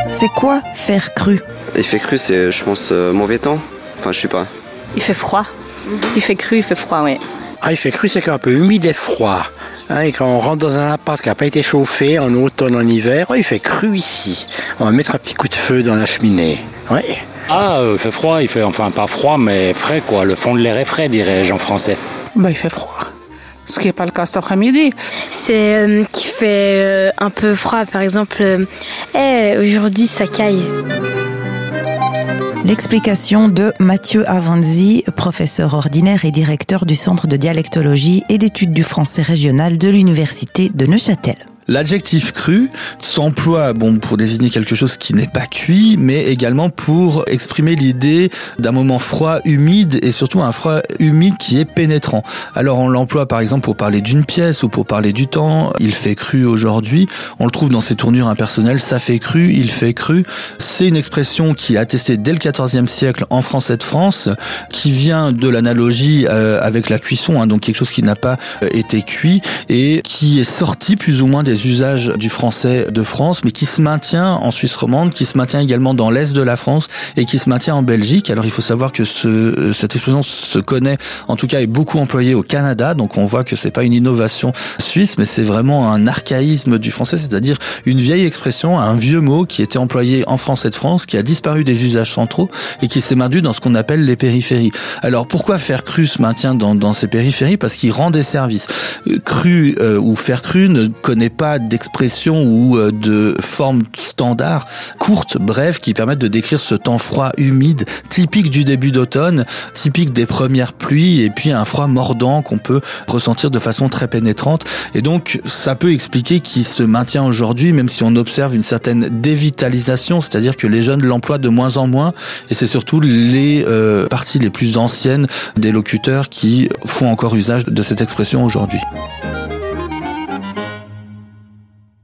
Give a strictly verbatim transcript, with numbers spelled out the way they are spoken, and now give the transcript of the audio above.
C'est quoi faire cru? Il fait cru, c'est, je pense, euh, mauvais temps. Enfin, je sais pas. Il fait froid. Il fait cru, il fait froid, oui. Ah, il fait cru, c'est qu'un peu humide et froid. Hein, et quand on rentre dans un appart qui n'a pas été chauffé en automne, en hiver, oh, il fait cru ici. On va mettre un petit coup de feu dans la cheminée. Ouais. Ah, euh, il fait froid, il fait, enfin pas froid, mais frais quoi. Le fond de l'air est frais, dirais-je en français. Bah, il fait froid. Ce qui n'est pas le cas cet après-midi. C'est euh, qui fait euh, un peu froid, par exemple. Euh, hey, aujourd'hui, ça caille. L'explication de Mathieu Avanzi, professeur ordinaire et directeur du Centre de dialectologie et d'études du français régional de l'Université de Neuchâtel. L'adjectif cru s'emploie bon pour désigner quelque chose qui n'est pas cuit, mais également pour exprimer l'idée d'un moment froid, humide et surtout un froid humide qui est pénétrant. Alors on l'emploie par exemple pour parler d'une pièce ou pour parler du temps. Il fait cru aujourd'hui. On le trouve dans ses tournures impersonnelles. Ça fait cru, il fait cru. C'est une expression qui est attestée dès le quatorzième siècle en français de France, qui vient de l'analogie euh, avec la cuisson, hein, donc quelque chose qui n'a pas euh, été cuit et qui est sorti plus ou moins des usages du français de France, mais qui se maintient en Suisse romande, qui se maintient également dans l'est de la France et qui se maintient en Belgique. Alors il faut savoir que ce, cette expression se connaît, en tout cas est beaucoup employée au Canada, donc on voit que c'est pas une innovation suisse, mais c'est vraiment un archaïsme du français, c'est-à-dire une vieille expression, un vieux mot qui était employé en français de France, qui a disparu des usages centraux et qui s'est maintenu dans ce qu'on appelle les périphéries. Alors pourquoi faire cru se maintient dans, dans ces périphéries? Parce qu'il rend des services. Cru euh, ou faire cru ne connaît pas d'expression ou de forme standard, courte, brève, qui permettent de décrire ce temps froid, humide, typique du début d'automne, typique des premières pluies, et puis un froid mordant qu'on peut ressentir de façon très pénétrante. Et donc, ça peut expliquer qu'il se maintient aujourd'hui, même si on observe une certaine dévitalisation, c'est-à-dire que les jeunes l'emploient de moins en moins, et c'est surtout les euh, parties les plus anciennes des locuteurs qui font encore usage de cette expression aujourd'hui.